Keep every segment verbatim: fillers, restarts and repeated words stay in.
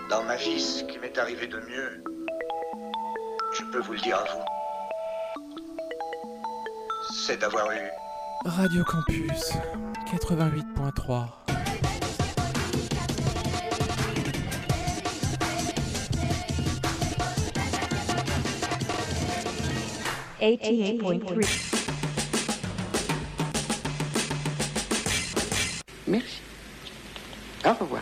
Dans ma vie, ce qui m'est arrivé de mieux, je peux vous le dire à vous, c'est d'avoir eu... Radio Campus quatre-vingt-huit point trois. eighty-eight point three. Merci. Au revoir.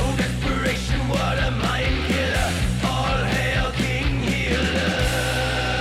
What a mind killer, all hail King Healer.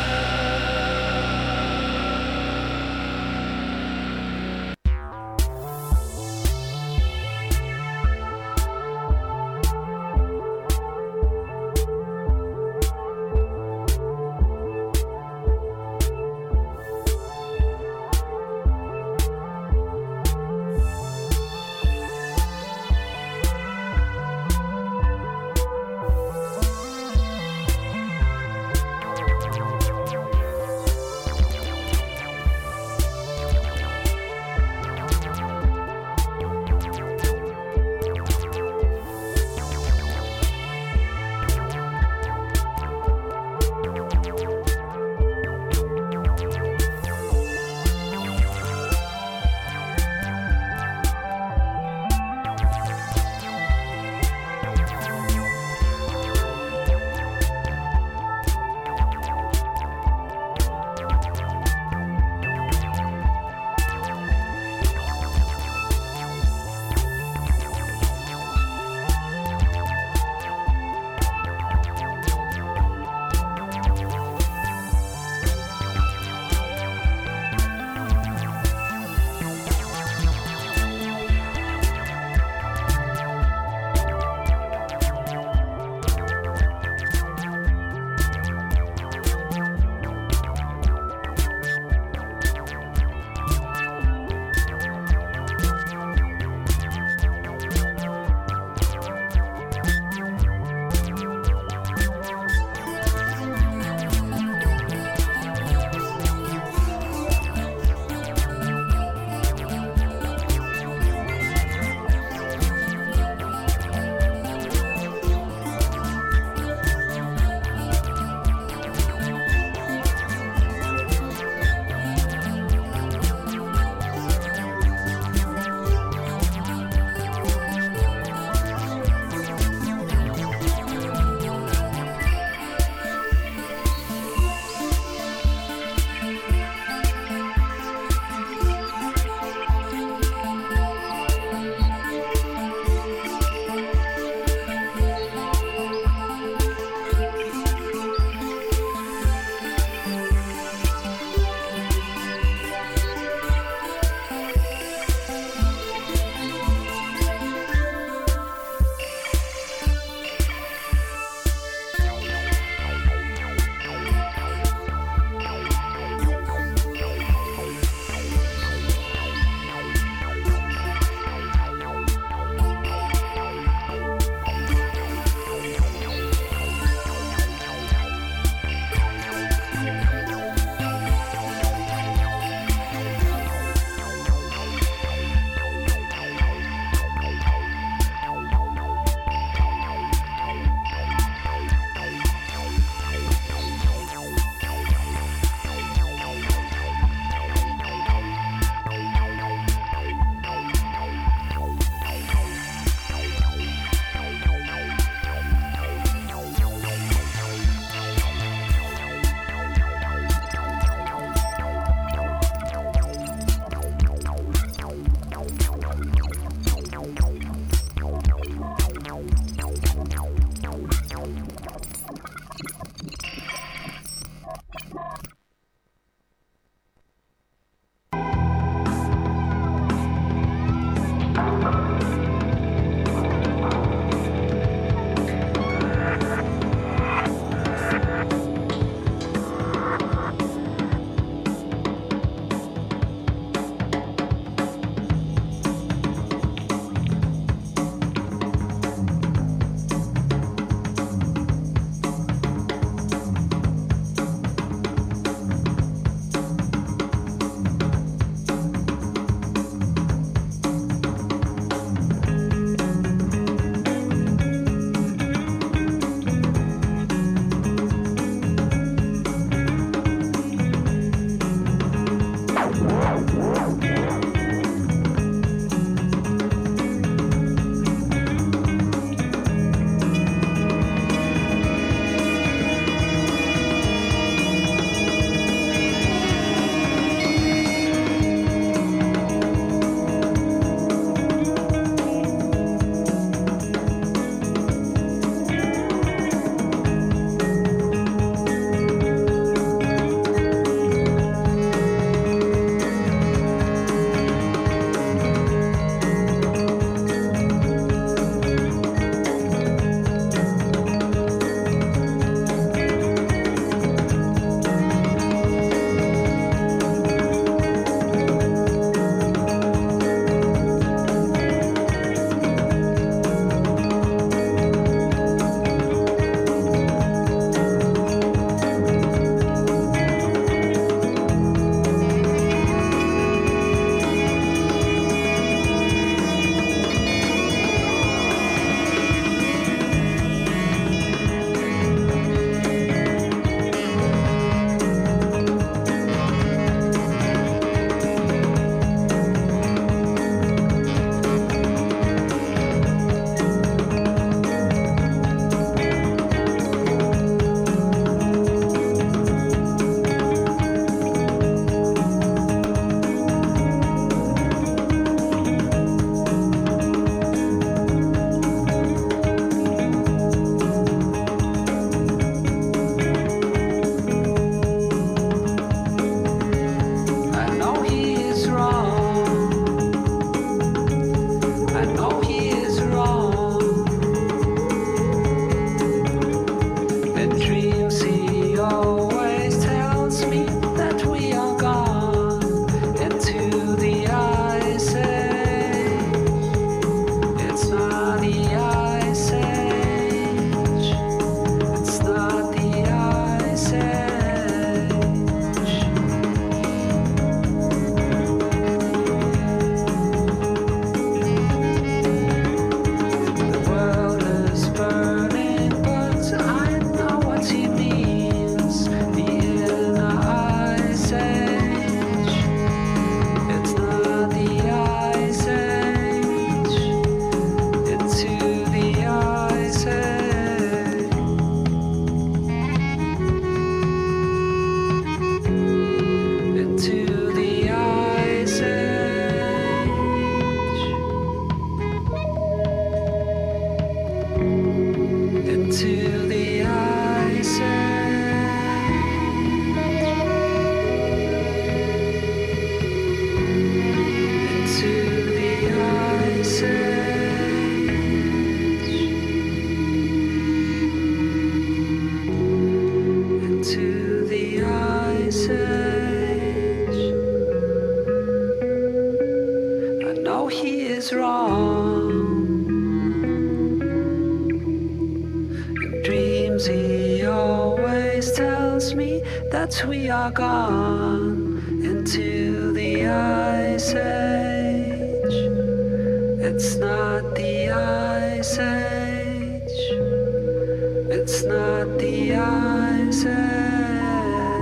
that we are gone into the ice age. It's not the ice age. It's not the ice age.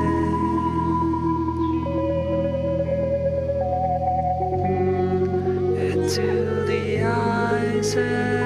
Into the ice age.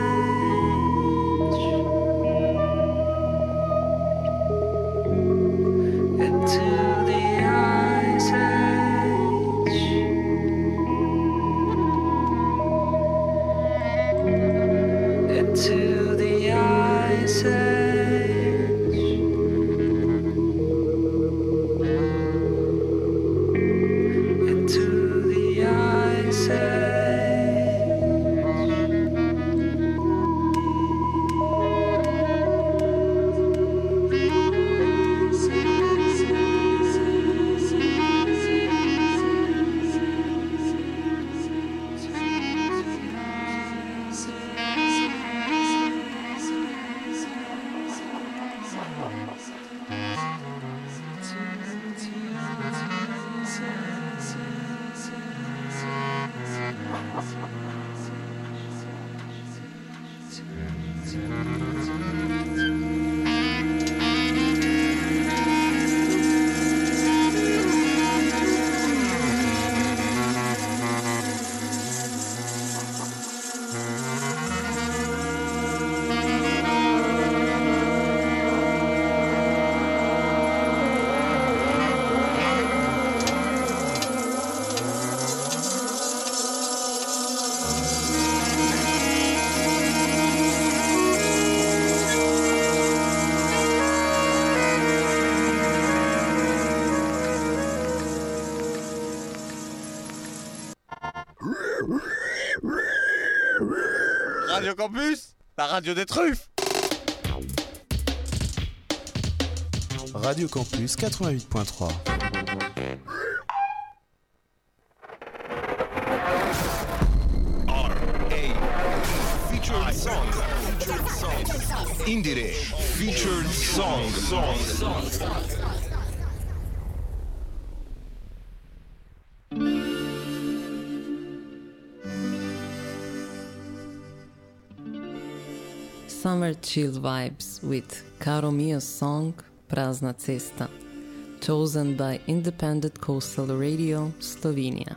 Radio Campus, la radio des truffes. Radio Campus quatre-vingt-huit point trois. Featured song. Featured song. Indire. Featured song. Song. Summer chill vibes with Caro Mio's song Prazna cesta, chosen by Independent Coastal Radio Slovenia.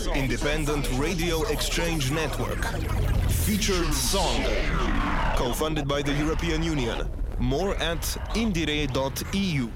independent radio exchange network. Featured song, co-funded by the European Union. More at indire dot e u.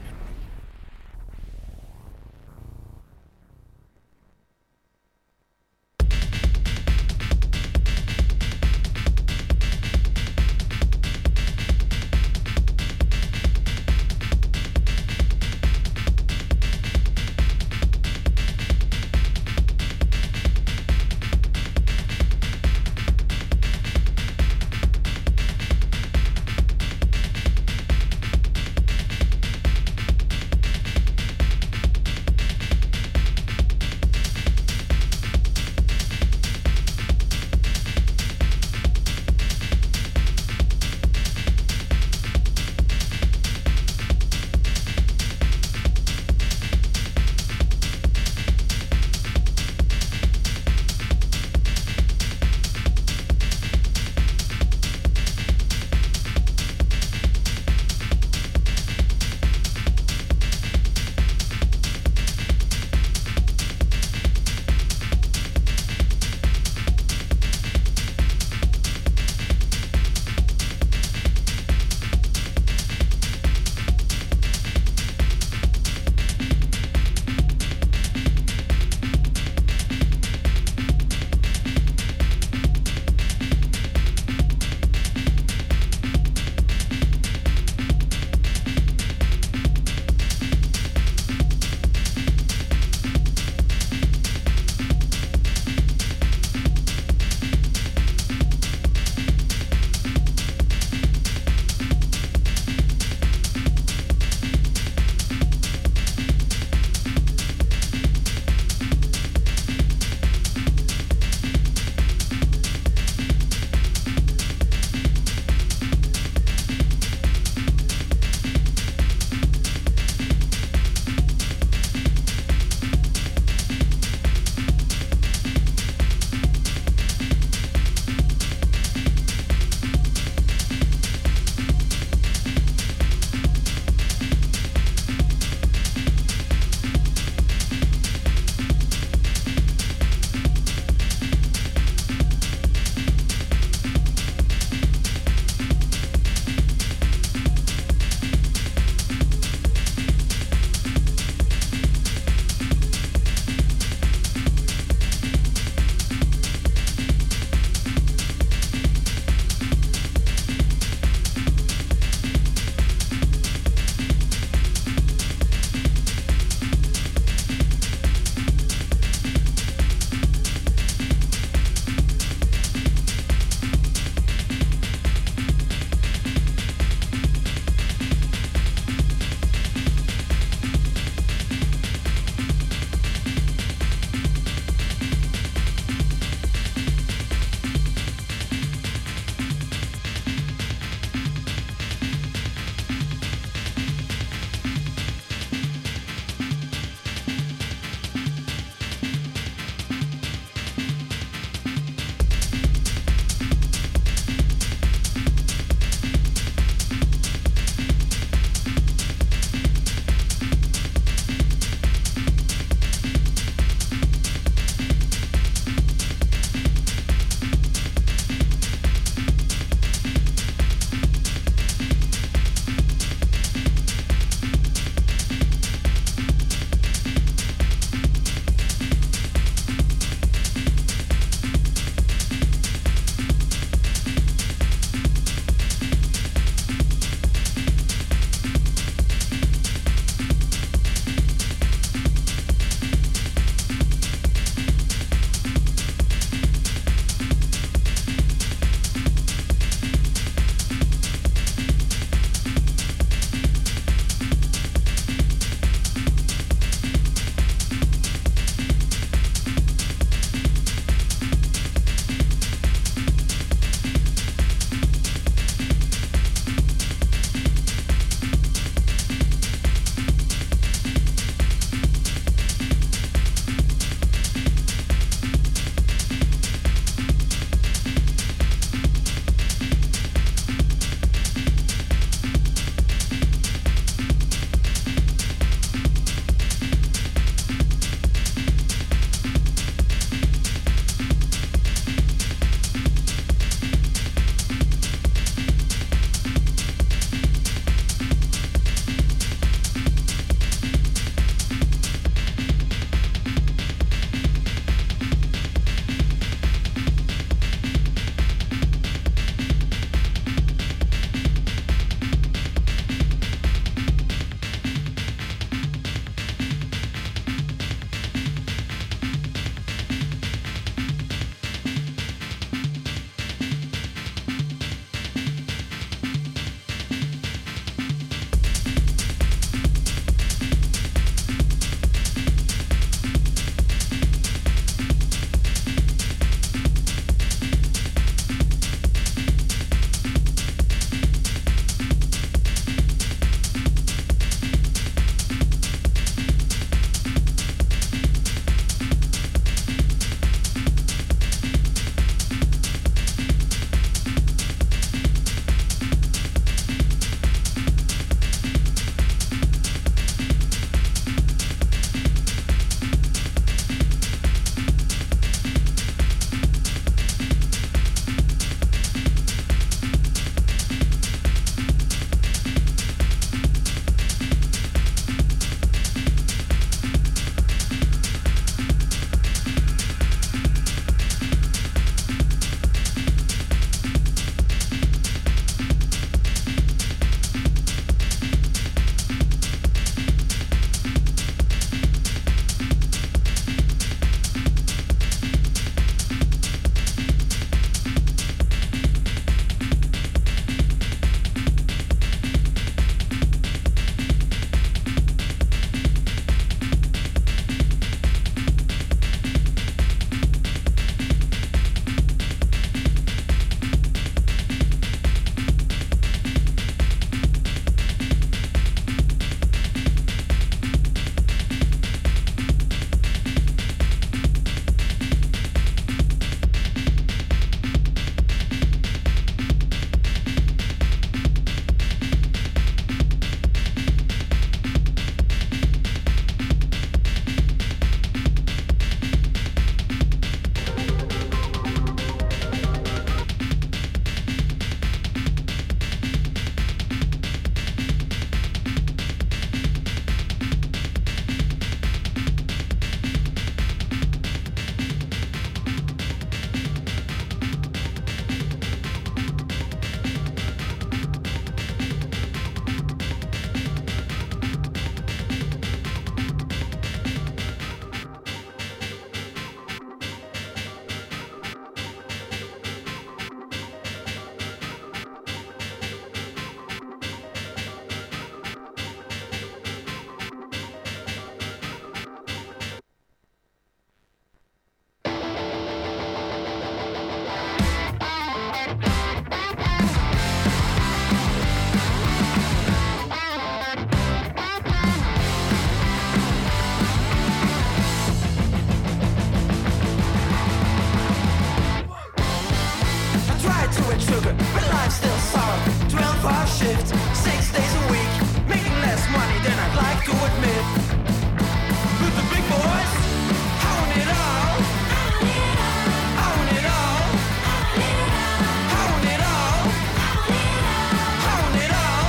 shift, six days a week, making less money than I'd like to admit. But the big boys, I want it all. I want it all. I want it all. I want it all.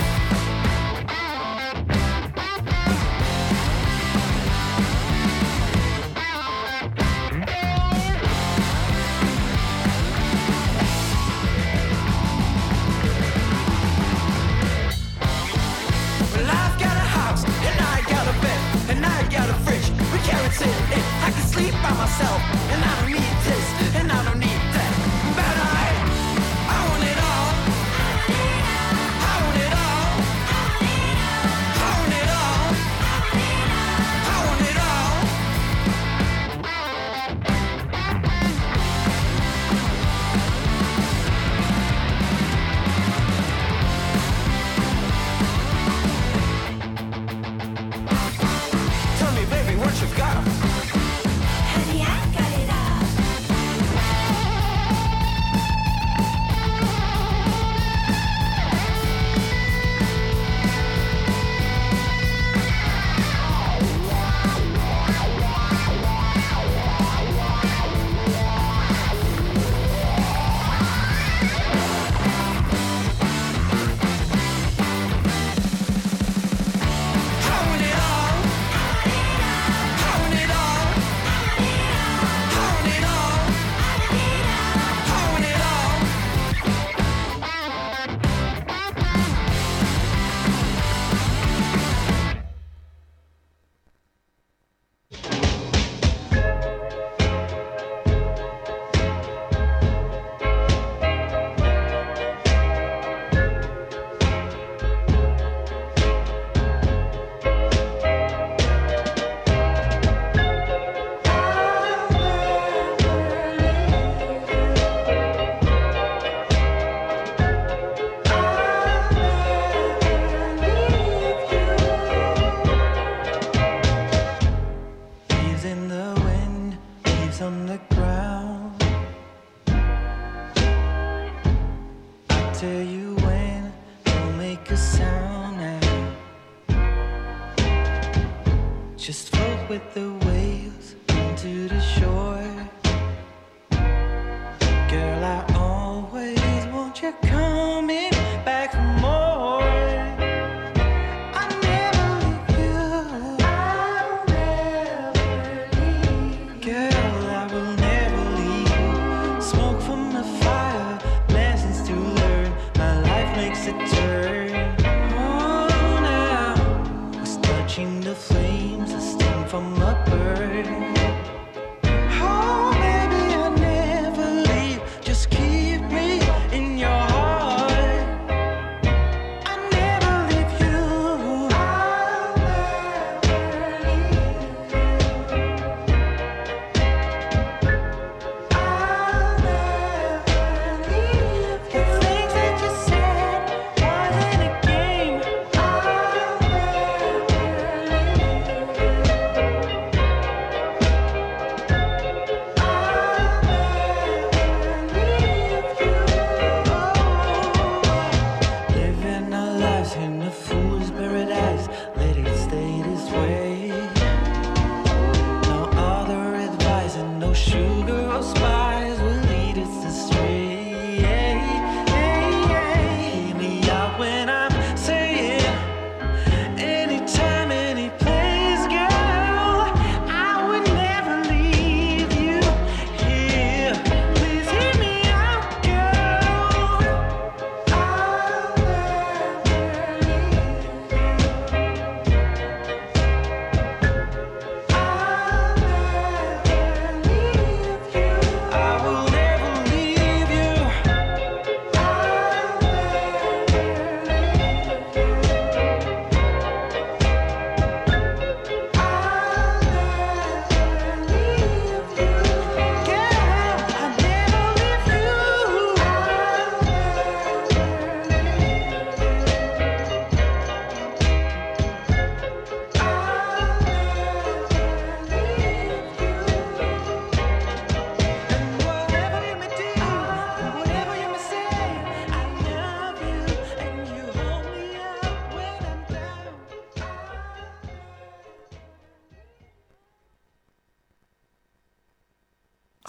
Well, I've got a house, and I got a bed, and I got a fridge with carrots in it. I can sleep by myself, and I don't need this, and I don't need that. But I, I want it all. I want it all. I want it all. I want it all. Tell me, baby, what you got? Honey, I got it all. I want it all. I want it all. I want it all. I want it all. Leaves in the wind, leaves on the ground. I'll tell you when, don't make a sound now. Just float with the waves into the shore. Girl, I always want you coming back for more. I never leave you. I'll never leave. Girl, I will never leave you. Smoke from the fire, lessons to learn. My life makes a turn. Oh, now was touching the flames, a sting from a bird. Oh, baby, I never leave. Just keep me in your heart. I never leave you. I'll never leave you. I'll never leave you.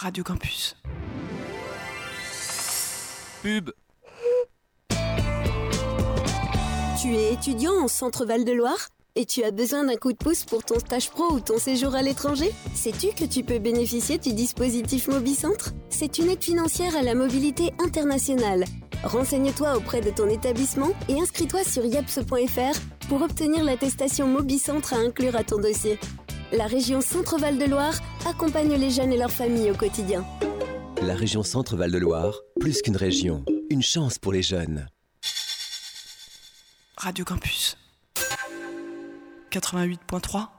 Radio Campus. Pub. Tu es étudiant en Centre Val-de-Loire et tu as besoin d'un coup de pouce pour ton stage pro ou ton séjour à l'étranger? Sais-tu que tu peux bénéficier du dispositif Mobicentre? C'est une aide financière à la mobilité internationale. Renseigne-toi auprès de ton établissement et inscris-toi sur yaps point f r pour obtenir l'attestation Mobicentre à inclure à ton dossier. La région Centre-Val de Loire accompagne les jeunes et leurs familles au quotidien. La région Centre-Val de Loire, plus qu'une région, une chance pour les jeunes. Radio Campus. quatre-vingt-huit point trois.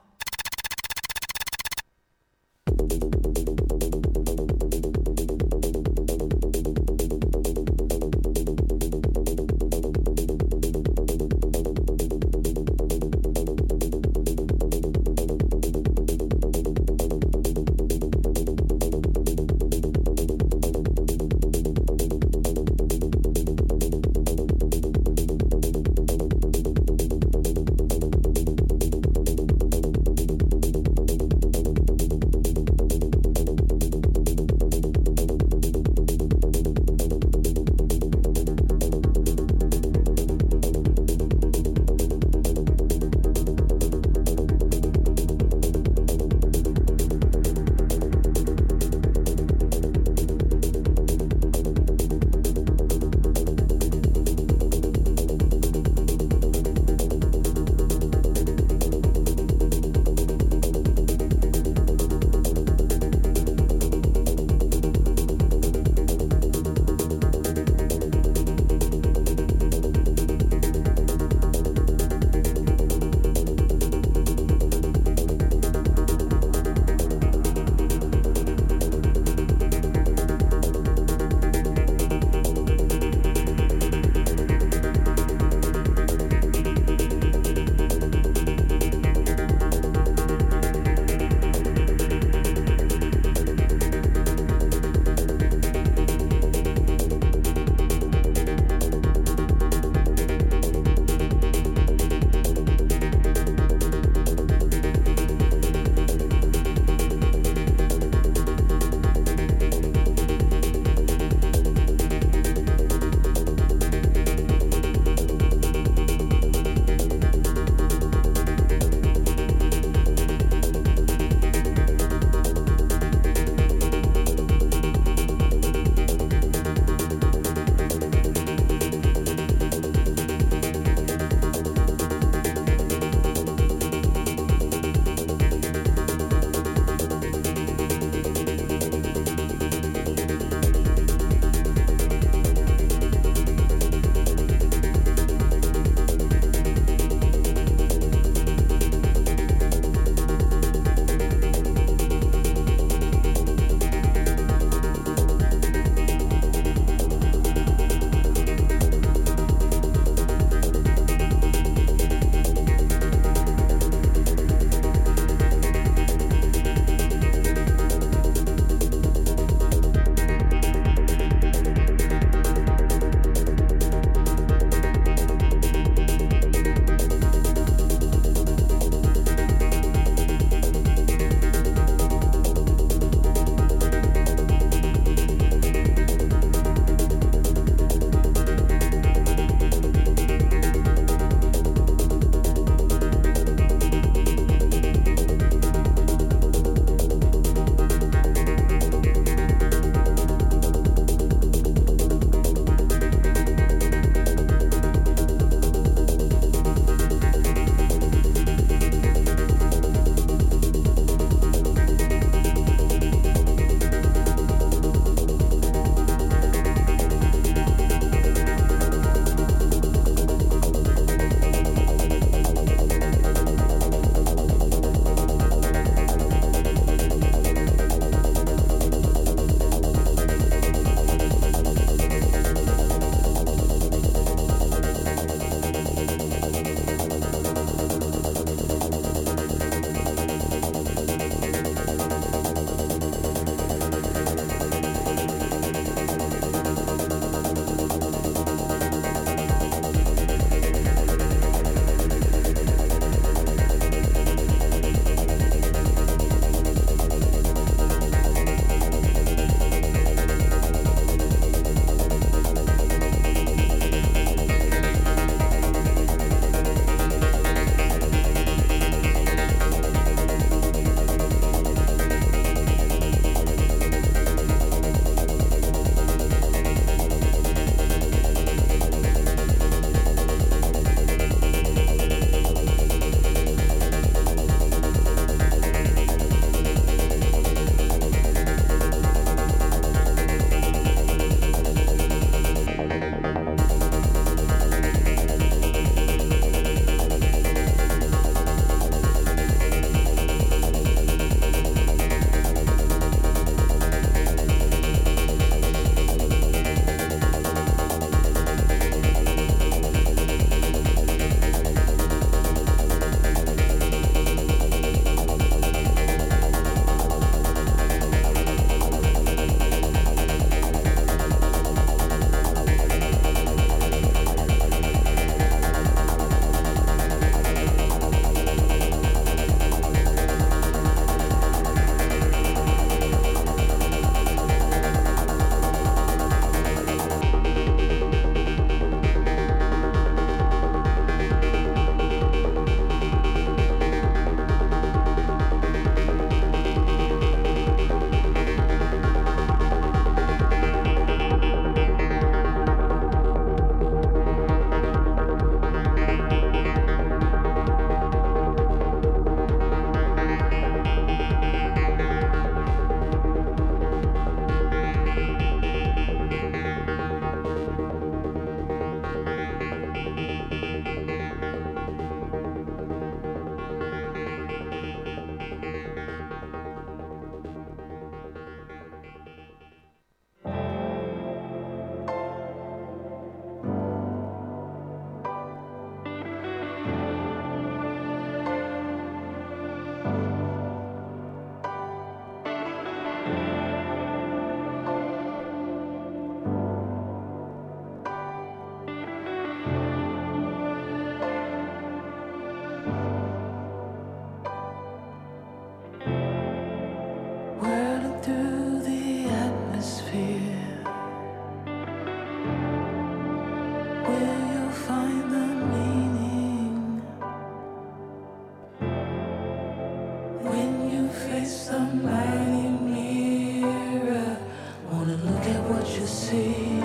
see.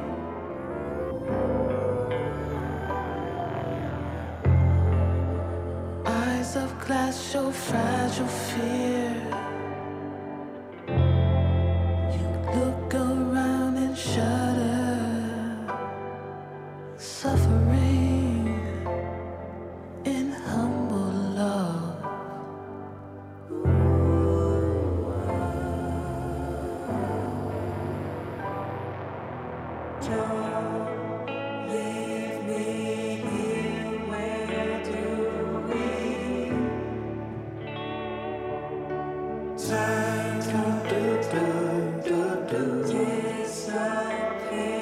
Eyes of glass show fragile fear. You look around and shudder, suffering in humble love. Don't leave me here, where do we turn to do do do do disappearing?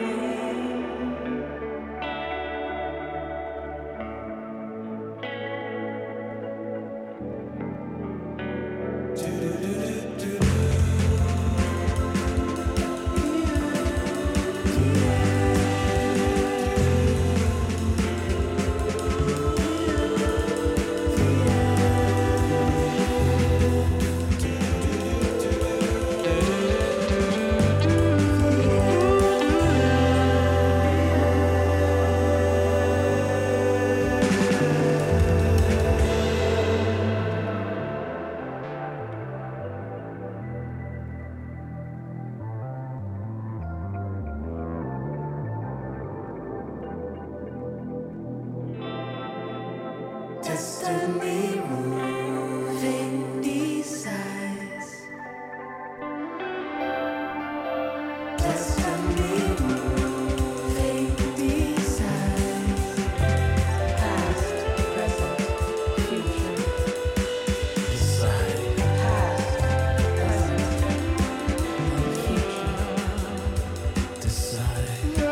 Do do do do do. Destiny moving these eyes. Destiny moving these eyes. Past, present, future. Decide. Past, present, and future. Decide.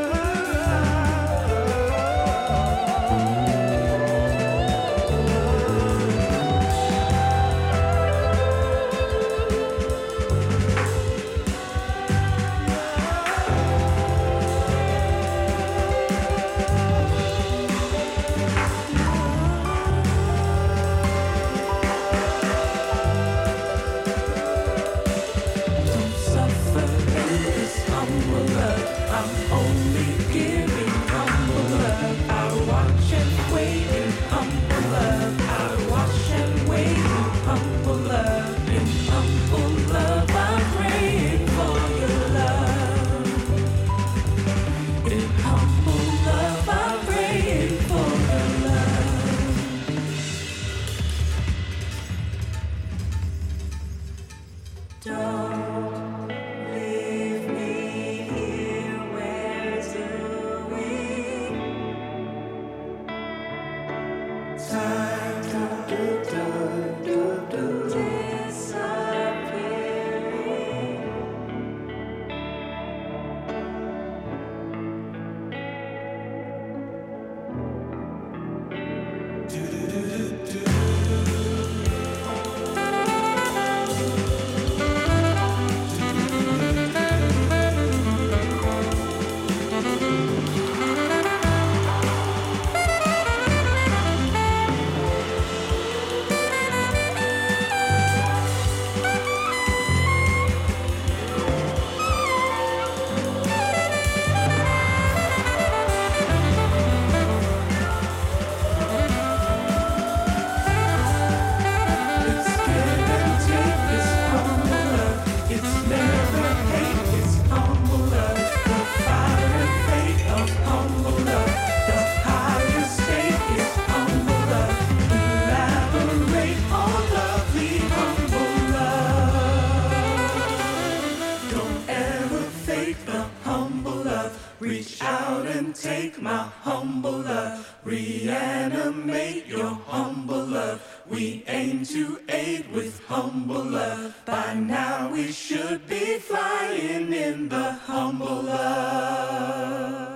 Don't suffer in this humble love. I'm only giving humble love. I watch and wait in humble love. I watch and wait in humble love. In humble love, I'm praying for your love. In humble love, I'm praying for your love. Don't leave me here, where do we turn to do do do do disappearing? Do do do do do. It's give and take, it's humble love. It's never hate, it's humble love. The fire and fate of humble love. The higher state is humble love. Elaborate on lovely humble love. Don't ever fake the humble love. Reach out and take my humble love. Reanimate your humble love. We aim to aid with humble love. By now we should be flying in the humble love.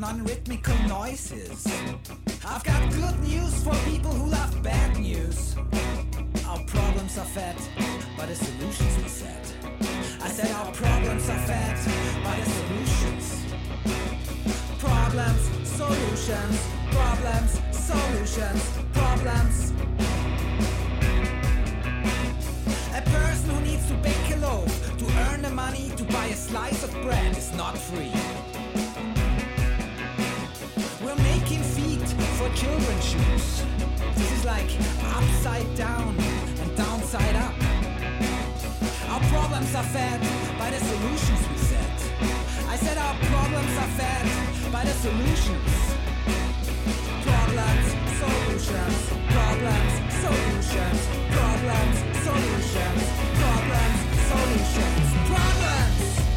non-rhythmical noises. I've got good news for people who love bad news. Our problems are fed by the solutions we set. I said our problems are fed by the solutions. Problems, solutions, problems, solutions, problems. A person who needs to bake a loaf to earn the money to buy a slice of bread is not free. We're making feet for children's shoes. This is like upside down and downside up. Our problems are fed by the solutions we set. I said our problems are fed by the solutions. Problems, solutions, problems, solutions, problems, solutions, problems, solutions, problems.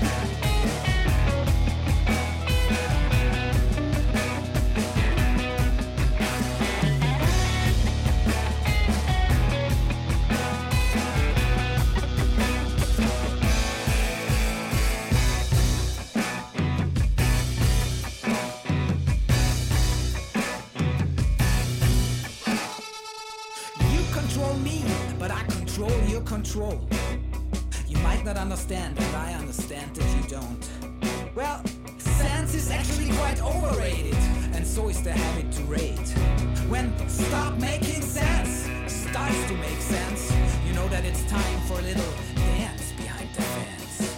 Control. You might not understand, but I understand that you don't. Well, sense is actually quite overrated, and so is the habit to rate. When stop making sense starts to make sense, you know that it's time for a little dance behind the fence.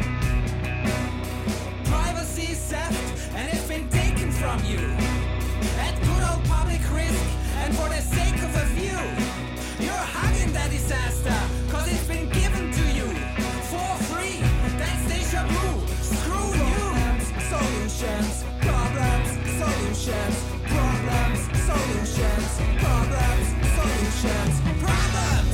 Privacy is theft, and it's been taken from you. At good old public risk, and for the sake of a view. You're hugging that disaster, cause it's been given to you for free. That's deja vu. Screw you. Solutions, problems, solutions, problems, solutions, problems, solutions, problems.